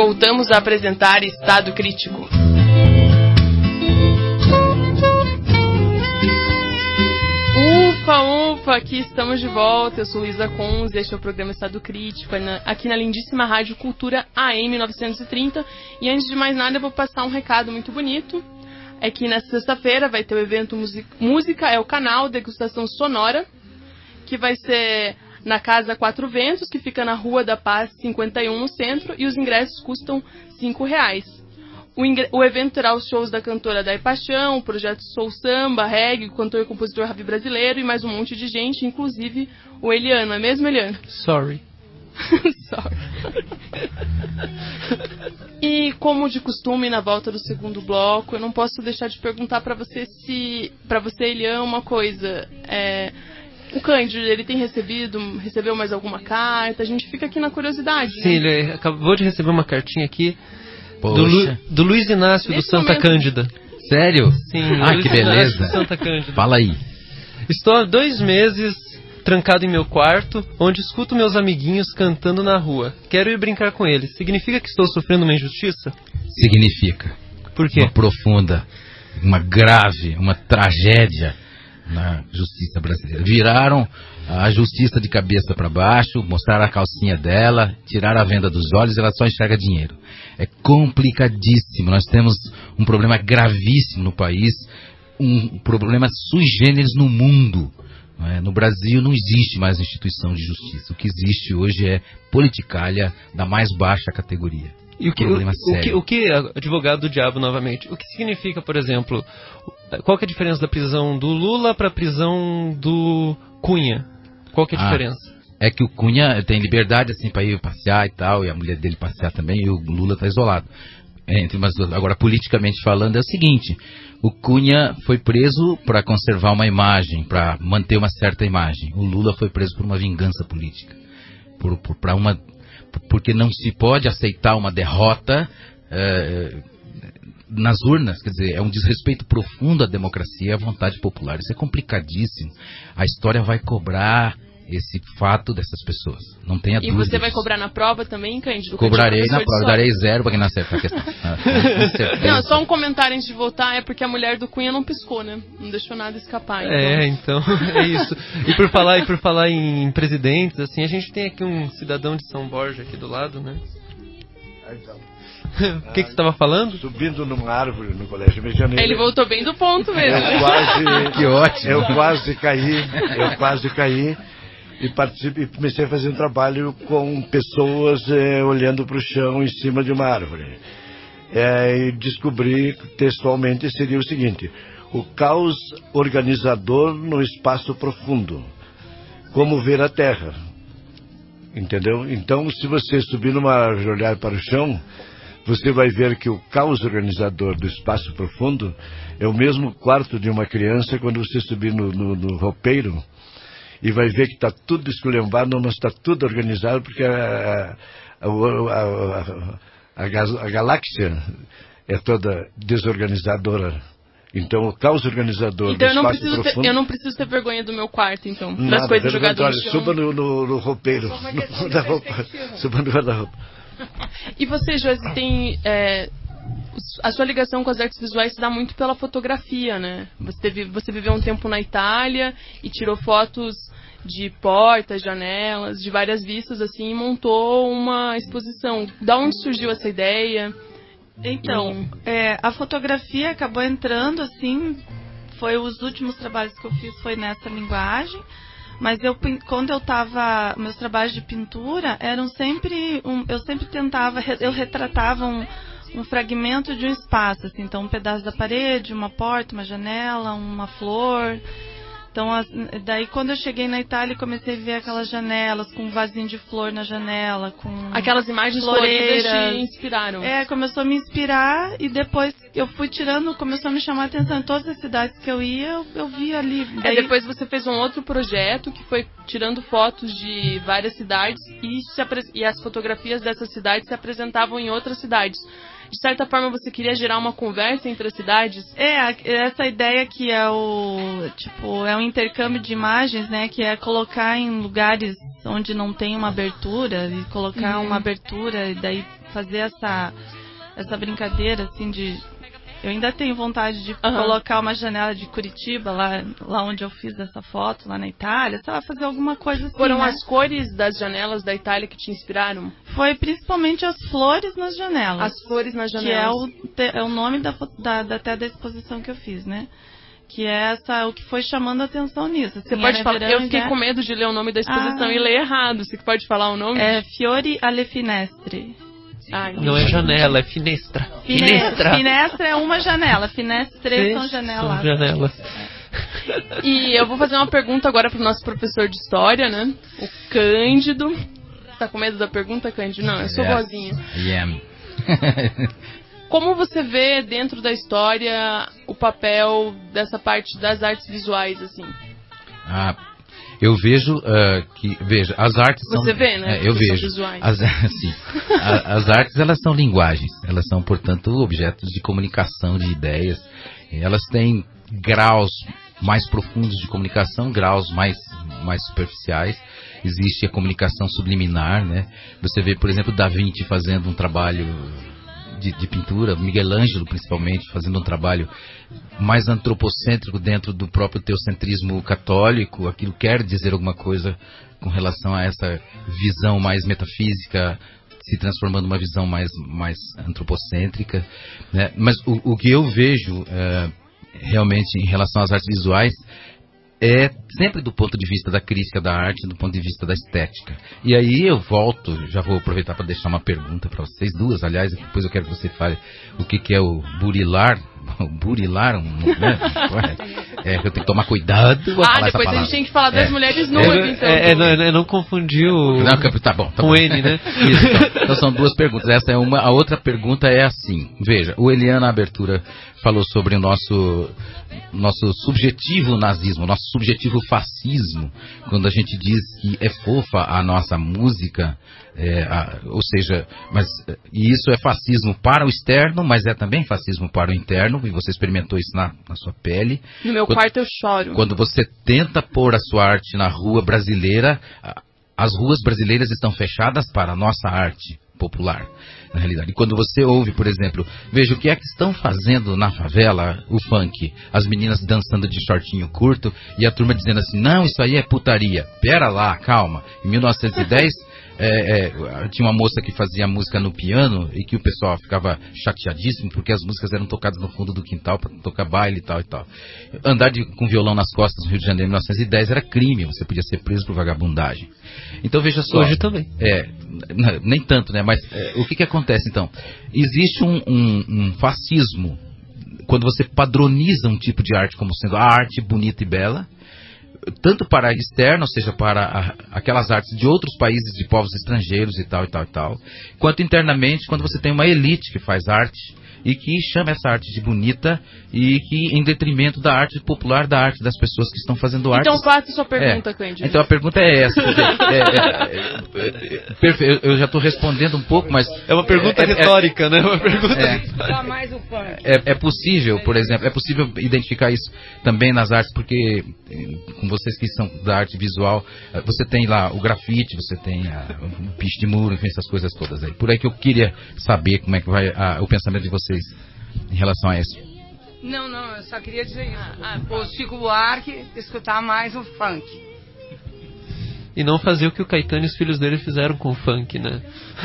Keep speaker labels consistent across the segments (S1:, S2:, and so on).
S1: voltamos a apresentar Estado Crítico. Ufa, aqui estamos de volta. Eu sou Luísa Conze, este é o programa Estado Crítico, aqui na lindíssima Rádio Cultura AM 930. E antes de mais nada, eu vou passar um recado muito bonito. É que nesta sexta-feira vai ter o evento Música é o Canal, degustação sonora, que vai ser na Casa Quatro Ventos, que fica na Rua da Paz 51, no centro, e os ingressos custam R$5. O evento terá os shows da cantora Day Paixão, o projeto Soul Samba, Reggae, o cantor e compositor Ravi brasileiro e mais um monte de gente, inclusive o Eliano, é mesmo, Eliano?
S2: Sorry.
S1: E como de costume, na volta do segundo bloco, eu não posso deixar de perguntar para você, Eliano, uma coisa. O Cândido, ele tem recebeu mais alguma carta? A gente fica aqui na curiosidade.
S2: Sim,
S1: né?
S2: Ele acabou de receber uma cartinha aqui
S3: Poxa.
S2: do Luiz Inácio
S1: Nesse
S2: do Santa
S1: momento.
S2: Cândida.
S3: Sério?
S2: Sim,
S3: Ah, que
S2: Luiz Inácio
S3: beleza.
S2: do Santa Cândida.
S3: Fala aí.
S2: Estou há 2 meses trancado em meu quarto, onde escuto meus amiguinhos cantando na rua. Quero ir brincar com eles. Significa que estou sofrendo uma injustiça?
S3: Significa
S2: Por quê?
S3: uma profunda, uma grave, uma tragédia na justiça brasileira. Viraram a justiça de cabeça para baixo, mostraram a calcinha dela, tiraram a venda dos olhos e ela só enxerga dinheiro. É complicadíssimo. Nós temos um problema gravíssimo no país, um problema sui generis no mundo. Não é? No Brasil não existe mais instituição de justiça. O que existe hoje é politicalha da mais baixa categoria.
S2: E
S3: Problema sério.
S2: o que, advogado do diabo novamente, o que significa, por exemplo, qual que é a diferença da prisão do Lula para a prisão do Cunha? Qual que é a diferença?
S3: É que o Cunha tem liberdade assim para ir passear e tal, e a mulher dele passear também, e o Lula está isolado. Agora, politicamente falando, é o seguinte: o Cunha foi preso para conservar uma imagem, para manter uma certa imagem. O Lula foi preso por uma vingança política, porque não se pode aceitar uma derrota nas urnas. Quer dizer, é um desrespeito profundo à democracia e à vontade popular. Isso é complicadíssimo. A história vai cobrar esse fato dessas pessoas. Não tenha dúvida.
S1: E você vai
S3: disso.
S1: cobrar na prova também, Cândido?
S3: Cobrarei na prova,
S1: história.
S3: darei 0 para quem não acertar a questão.
S1: Não, só um comentário antes de voltar, é porque a mulher do Cunha não piscou, né? Não deixou nada escapar.
S2: Então, é isso. E por falar em presidentes, assim, a gente tem aqui um cidadão de São Borja aqui do lado, né? O que você estava falando?
S4: Subindo numa árvore no Colégio Medianeira.
S1: Ele voltou bem do ponto mesmo.
S3: Que ótimo.
S4: Eu quase caí e comecei a fazer um trabalho com pessoas olhando para o chão em cima de uma árvore. E descobri textualmente seria o seguinte: o caos organizador no espaço profundo, como ver a Terra. Entendeu? Então, se você subir numa árvore e olhar para o chão, você vai ver que o caos organizador do espaço profundo é o mesmo quarto de uma criança quando você subir no roupeiro, e vai ver que está tudo esculhambado, mas está tudo organizado, porque a galáxia é toda desorganizadora. Então, o caos organizador do espaço profundo...
S1: eu não preciso ter vergonha do meu quarto, então, das coisas jogadas no chão.
S4: Suba no roupeiro, no guarda-roupa. Suba no guarda-roupa.
S1: E você, Josi, tem... a sua ligação com as artes visuais se dá muito pela fotografia, né? Você viveu um tempo na Itália e tirou fotos de portas, janelas, de várias vistas, assim, e montou uma exposição. Da onde surgiu essa ideia?
S5: Então, a fotografia acabou entrando, assim, os últimos trabalhos que eu fiz foi nessa linguagem, mas quando eu estava, meus trabalhos de pintura eram sempre, eu sempre tentava, eu retratava um fragmento de um espaço, assim, então um pedaço da parede, uma porta, uma janela, uma flor. Então, daí quando eu cheguei na Itália e comecei a ver aquelas janelas com um vasinho de flor na janela, com
S1: aquelas imagens floridas te inspiraram.
S5: Começou a me inspirar, e depois eu fui tirando, começou a me chamar a atenção. Em todas as cidades que eu ia, eu via ali. Daí...
S1: depois você fez um outro projeto que foi tirando fotos de várias cidades e as fotografias dessas cidades se apresentavam em outras cidades. De certa forma, você queria gerar uma conversa entre as cidades?
S5: Essa ideia que é um intercâmbio de imagens, né? Que é colocar em lugares onde não tem uma abertura, e colocar uma abertura, e daí fazer essa brincadeira, assim, de... Eu ainda tenho vontade de colocar uma janela de Curitiba, lá onde eu fiz essa foto, lá na Itália, sei lá, fazer alguma coisa assim.
S1: Foram
S5: né?
S1: as cores das janelas da Itália que te inspiraram?
S5: Foi principalmente as flores nas janelas.
S1: As flores nas janelas.
S5: Que é o nome até da exposição que eu fiz, né? Que é o que foi chamando a atenção nisso. Assim,
S1: Você pode falar, eu fiquei com medo de ler o nome da exposição e ler errado. Você pode falar o nome?
S5: É Fiori alle Finestre.
S2: Não é janela, é finestra.
S5: Finestra é uma janela, finestre são janelas.
S2: São janelas.
S1: E eu vou fazer uma pergunta agora pro nosso professor de história, né? O Cândido. Tá com medo da pergunta, Cândido? Não, eu sou boazinha. Como você vê dentro da história o papel dessa parte das artes visuais, assim?
S3: Eu vejo veja, as artes são...
S1: Você vê, né?
S3: Eu vejo.
S1: Visuais.
S3: Sim. As artes, elas são linguagens. Elas são, portanto, objetos de comunicação de ideias. Elas têm graus mais profundos de comunicação, graus mais superficiais. Existe a comunicação subliminar, né? Você vê, por exemplo, Da Vinci fazendo um trabalho de pintura, Miguel Ângelo principalmente, fazendo um trabalho mais antropocêntrico dentro do próprio teocentrismo católico. Aquilo quer dizer alguma coisa com relação a essa visão mais metafísica, se transformando numa visão mais antropocêntrica, né? Mas o que eu vejo realmente em relação às artes visuais é sempre do ponto de vista da crítica da arte, do ponto de vista da estética. E aí eu volto, já vou aproveitar para deixar uma pergunta para vocês duas, aliás, depois eu quero que você fale o que é o burilar. O burilar, né? Eu tenho que tomar cuidado.
S1: Depois a gente tem que falar das mulheres nuas, então.
S2: Não confundir o...
S3: Não, tá bom.
S2: Com N, né?
S3: Isso, então são duas perguntas. Essa é uma. A outra pergunta é assim. Veja, o Elian na abertura falou sobre o nosso subjetivo nazismo, nosso subjetivo fascismo, quando a gente diz que é fofa a nossa música, ou seja, e isso é fascismo para o externo, mas é também fascismo para o interno, e você experimentou isso na sua pele.
S1: No meu quarto eu choro.
S3: Quando você tenta pôr a sua arte na rua brasileira, as ruas brasileiras estão fechadas para a nossa arte popular, na realidade. E quando você ouve, por exemplo, veja o que é que estão fazendo na favela, o funk, as meninas dançando de shortinho curto e a turma dizendo assim, não, isso aí é putaria. Pera lá, calma. Em 1910 tinha uma moça que fazia música no piano e que o pessoal ficava chateadíssimo porque as músicas eram tocadas no fundo do quintal para tocar baile e tal e tal. Andar com violão nas costas no Rio de Janeiro em 1910 era crime, você podia ser preso por vagabundagem. Então veja só.
S2: Hoje também.
S3: Nem tanto, né? Mas o que acontece então? Existe um fascismo quando você padroniza um tipo de arte como sendo a arte bonita e bela, tanto para externo, ou seja, para aquelas artes de outros países, de povos estrangeiros e tal, quanto internamente, quando você tem uma elite que faz arte e que chama essa arte de bonita e que em detrimento da arte popular, da arte das pessoas que estão fazendo arte.
S1: Então faça sua pergunta, Cândido.
S3: Então a pergunta é essa. Eu já estou respondendo um pouco, mas...
S2: É uma pergunta retórica, né? Uma pergunta
S5: mais o funk.
S3: É possível, por exemplo, identificar isso também nas artes, porque com vocês que são da arte visual, você tem lá o grafite, você tem o piche de muro, enfim, essas coisas todas aí. Por aí que eu queria saber como é que vai o pensamento de vocês em relação a isso.
S6: Não, eu só queria dizer isso. O Chico Buarque, escutar mais o funk.
S2: E não fazer o que o Caetano e os filhos dele fizeram com o funk, né?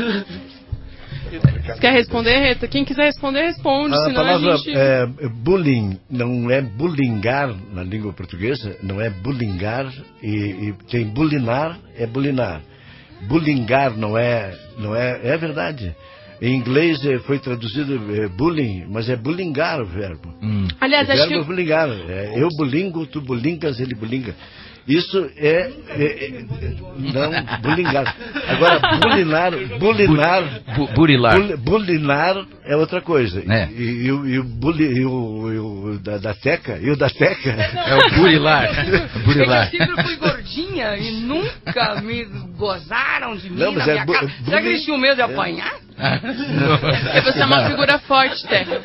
S1: Você quer responder, Rita? Quem quiser responder, responde.
S4: A
S1: senão
S4: palavra
S1: a gente...
S4: bullying não é bullyingar na língua portuguesa, não é bullyingar, e tem bulinar, é bulinar. Bullyingar não é verdade. Em inglês foi traduzido bullying, mas é bullyingar o verbo.
S1: Aliás,
S4: o
S1: acho
S4: verbo
S1: que...
S4: é bullyingar. Eu bulingo, tu bulingas, ele bulinga. Isso não bullyingar. Agora, bulinar é outra coisa. E o da Teca,
S3: é o burilar.
S6: Eu sempre fui gordinha e nunca me gozaram de mim.
S4: Não, mas
S6: Será que eles tinham medo de apanhar?
S1: Porque você é uma figura forte, Teca.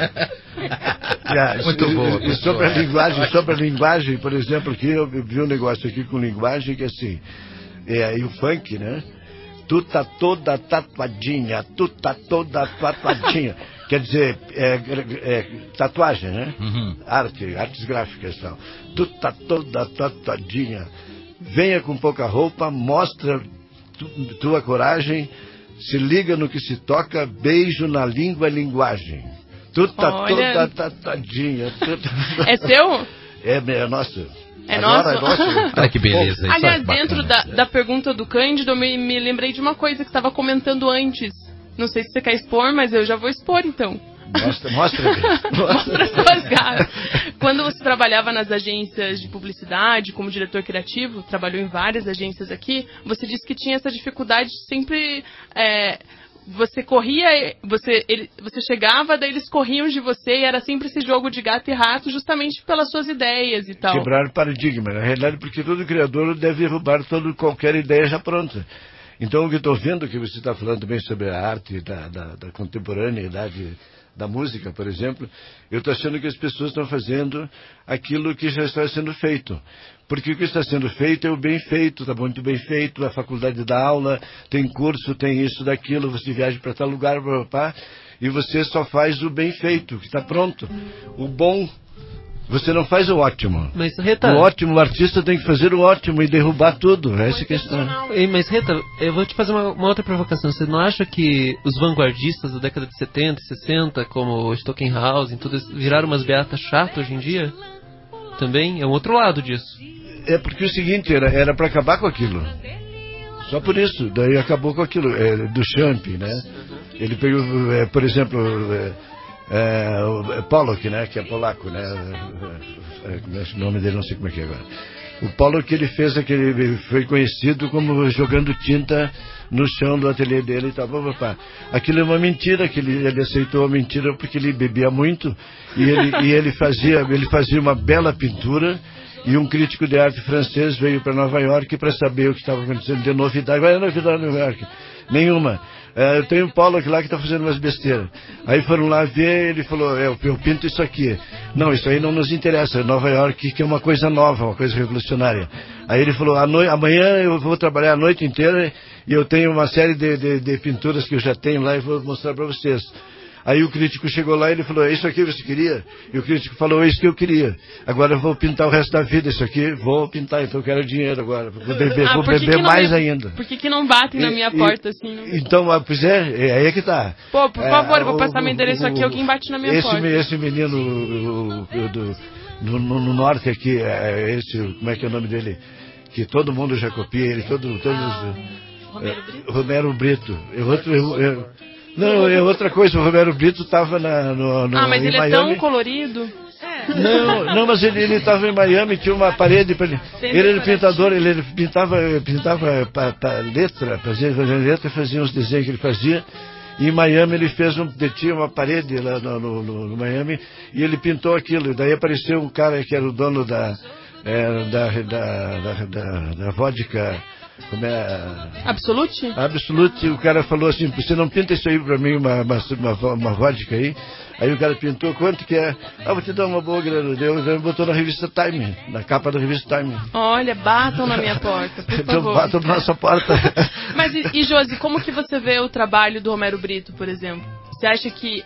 S3: Muito bom.
S4: E sobre a linguagem, por exemplo, aqui eu vi um negócio aqui com linguagem que assim, e o funk, né? Tu tá toda tatuadinha, tu tá toda tatuadinha. Quer dizer, tatuagem, né? Artes gráficas e tal. Tu tá toda tatuadinha. Venha com pouca roupa, mostra tua coragem, se liga no que se toca, beijo na língua e linguagem. Tu tá toda tatuadinha.
S1: É seu?
S4: É nosso.
S1: É nosso?
S3: Olha que beleza. Isso
S1: Aliás,
S3: é
S1: dentro da pergunta do Cândido, eu me lembrei de uma coisa que estava comentando antes. Não sei se você quer expor, mas eu já vou expor, então.
S4: Mostra.
S1: Mostra suas garras. Quando você trabalhava nas agências de publicidade, como diretor criativo, trabalhou em várias agências aqui, você disse que tinha essa dificuldade de sempre... você corria, você chegava, daí eles corriam de você, e era sempre esse jogo de gato e rato, justamente pelas suas ideias e tal.
S4: Quebrar paradigma, na realidade, porque todo criador deve derrubar qualquer ideia já pronta. Então, o que eu estou vendo, que você está falando também sobre a arte da contemporaneidade da música, por exemplo, eu estou achando que as pessoas estão fazendo aquilo que já está sendo feito. Porque o que está sendo feito é o bem feito, está muito bem feito, a faculdade dá aula, tem curso, tem isso, daquilo, você viaja para tal lugar, e você só faz o bem feito, que está pronto. O bom, você não faz o ótimo.
S2: Mas, Rita...
S4: O ótimo, o artista tem que fazer o ótimo e derrubar tudo, essa é a questão.
S2: Mas, Rita, eu vou te fazer uma outra provocação. Você não acha que os vanguardistas da década de 70 e 60, como Stockenhausen, tudo, viraram umas beatas chatas hoje em dia? Também é um outro lado disso.
S4: É porque o seguinte, era para acabar com aquilo. Só por isso, daí acabou com aquilo. Do Champ, né? Ele pegou, por exemplo, o Pollock, né? Que é polaco, né? O nome dele não sei como é que é agora. O Pollock, ele fez aquele, foi conhecido como jogando tinta no chão do ateliê dele e tal. Aquilo é uma mentira, que ele aceitou a mentira porque ele bebia muito e ele fazia uma bela pintura. E um crítico de arte francês veio para Nova York para saber o que estava acontecendo de novidade. Qual é a novidade em Nova York? Nenhuma. Eu tenho um Paulo lá que está fazendo umas besteiras. Aí foram lá ver, ele falou, eu pinto isso aqui. Não, isso aí não nos interessa. Nova York, que é uma coisa nova, uma coisa revolucionária. Aí ele falou, amanhã eu vou trabalhar a noite inteira e eu tenho uma série de pinturas que eu já tenho lá e vou mostrar para vocês. Aí o crítico chegou lá e ele falou, é isso aqui que você queria? E o crítico falou, é isso que eu queria. Agora eu vou pintar o resto da vida isso aqui, vou pintar, então eu quero dinheiro agora. Vou beber mais ainda.
S1: Por que não batem na minha porta assim?
S4: Então, pois aí é que tá.
S1: Pô, por favor, eu vou passar meu endereço aqui, alguém bate na minha porta.
S4: Esse menino no norte aqui, como é que é o nome dele? Que todo mundo já copia ele, Romero Brito. Não, é outra coisa, o Romero Brito estava
S1: mas ele é tão colorido.
S4: Não, mas ele estava em Miami, tinha uma parede para ele. Ele era pintador, ele pintava letra, fazia letra, fazia uns desenhos que ele fazia. E em Miami ele tinha uma parede lá no Miami e ele pintou aquilo. E daí apareceu um cara que era o dono da vodka. Como é?
S1: Absolute?
S4: Absolute. O cara falou assim, você não pinta isso aí pra mim, uma vodka aí? Aí o cara pintou, quanto que é? Vou te dar uma boa grana. Ele botou na revista Time, na capa da revista Time.
S1: Olha, batam na minha porta, por
S4: então
S1: favor.
S4: Batam na nossa porta.
S1: Mas e Josi, como que você vê o trabalho do Romero Brito, por exemplo? Você acha que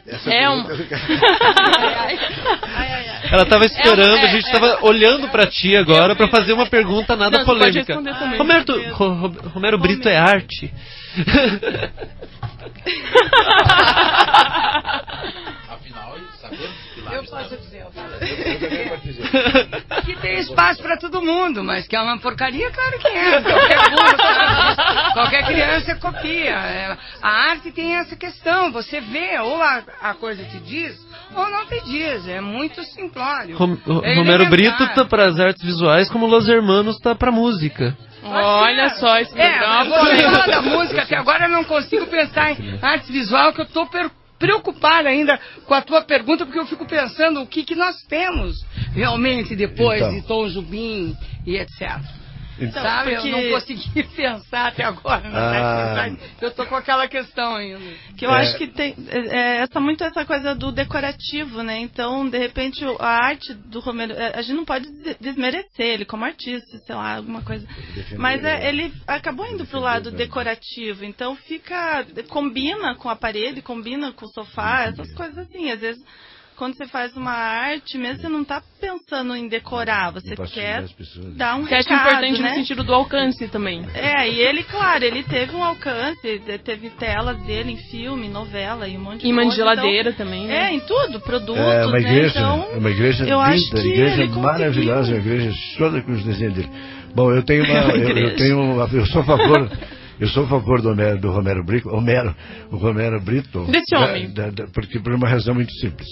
S2: Ela estava esperando, a gente estava olhando para ti agora para fazer uma pergunta nada polêmica. Romero Brito é arte?
S3: Afinal, sabemos que
S6: eu posso dizer. Que tem espaço para todo mundo, mas que é uma porcaria, claro que é. Qualquer criança copia. A arte tem essa questão. Você vê, ou a coisa te diz, ou não te diz. É muito simplório.
S2: Romero Brito tá para as artes visuais como Los Hermanos tá para música.
S1: Olha só, esse programa.
S6: Você fala da música, até agora eu não consigo pensar em arte visual, que eu estou preocupada ainda com a tua pergunta, porque eu fico pensando o que nós temos realmente depois de Tom Jobim e etc.
S5: Então,
S6: Sabe,
S5: porque-
S6: eu não consegui pensar até agora na sexualidade. Eu tô com aquela questão ainda.
S5: Que eu acho que tem muito essa coisa do decorativo, né? Então, de repente, a arte do Romero, a gente não pode desmerecer ele como artista, sei lá, alguma coisa. Mas ele acabou indo pro lado decorativo, então combina com a parede, combina com o sofá, essas coisas assim. Às vezes, quando você faz uma arte, mesmo você não tá pensando em decorar, você quer dar um
S1: Que acho
S5: recado,
S1: importante
S5: né?
S1: no sentido do alcance também.
S5: E ele, claro, ele teve um alcance, teve telas dele em filme, novela e um monte de coisa.
S1: Imã de geladeira
S5: então,
S1: também, né?
S5: em tudo, produtos,
S4: É uma igreja,
S5: né? Então,
S4: uma igreja
S5: eu acho
S4: linda,
S5: que
S4: igreja
S5: ele conseguiu.
S4: maravilhosa, uma igreja toda com os desenhos dele. Bom, eu sou a favor do Romero Brito, o Romero Brito.
S1: Desse homem.
S4: Porque por uma razão muito simples.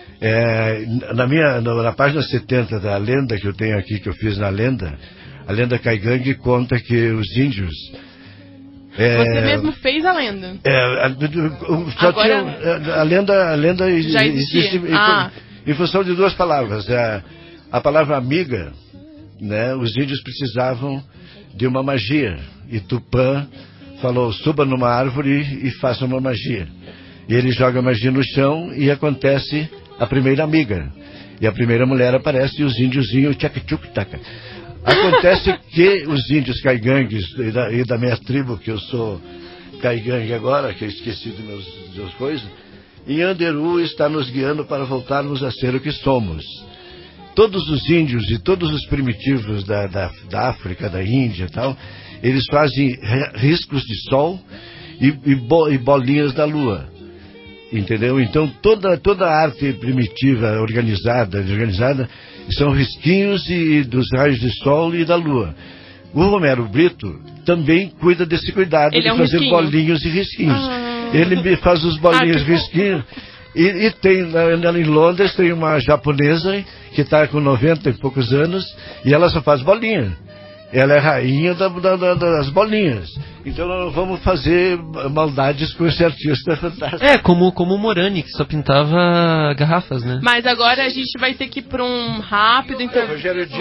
S4: Na página 70 da lenda que eu tenho aqui, que eu fiz na lenda, a lenda Caigangue conta que os índios.
S1: Você mesmo fez a lenda.
S4: Só
S1: Agora-
S4: tinha, a lenda
S1: Já existia.
S4: existe em função de duas palavras. A palavra amiga, né? Os índios precisavam de uma magia. E Tupã falou: suba numa árvore e faça uma magia. E ele joga a magia no chão e acontece a primeira amiga. E a primeira mulher aparece e os índiozinhos tchac-tchuc-taca. Acontece que os índios caigangues e da minha tribo, que eu sou caigangue agora, que eu esqueci dos meus coisas, em Anderu está nos guiando para voltarmos a ser o que somos. Todos os índios e todos os primitivos da África, da Índia e tal, eles fazem riscos de sol e bolinhas da lua. Entendeu? Então toda a arte primitiva organizada são risquinhos dos raios de sol e da lua. O Romero Brito também cuida desse cuidado
S1: Ele
S4: de
S1: é um
S4: fazer
S1: risquinho.
S4: bolinhos e risquinhos. Ele faz os bolinhos e
S1: que
S4: risquinhos. E tem em Londres tem uma japonesa que está com 90 e poucos anos e ela só faz bolinha. Ela é rainha das bolinhas. Então nós não vamos fazer maldades com esse artista fantástico.
S2: Como o Morani, que só pintava garrafas, né?
S1: Mas agora a gente vai ter que ir para um rápido intervalo.
S4: Rogério Dias.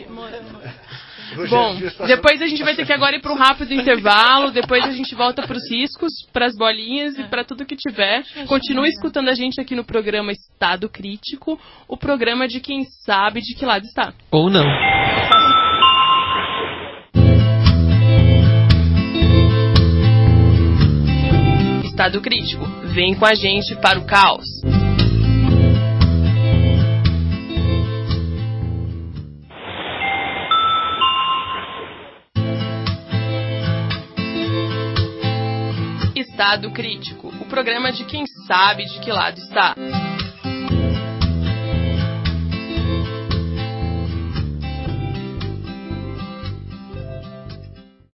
S1: Bom, depois a gente vai ter que agora ir para um rápido intervalo, depois a gente volta para os riscos, para as bolinhas e para tudo que tiver. Continue escutando a gente aqui no programa Estado Crítico, o programa de quem sabe de que lado está.
S2: Ou não.
S1: Estado Crítico, vem com a gente para o caos. Estado Crítico, o programa de quem sabe de que lado está.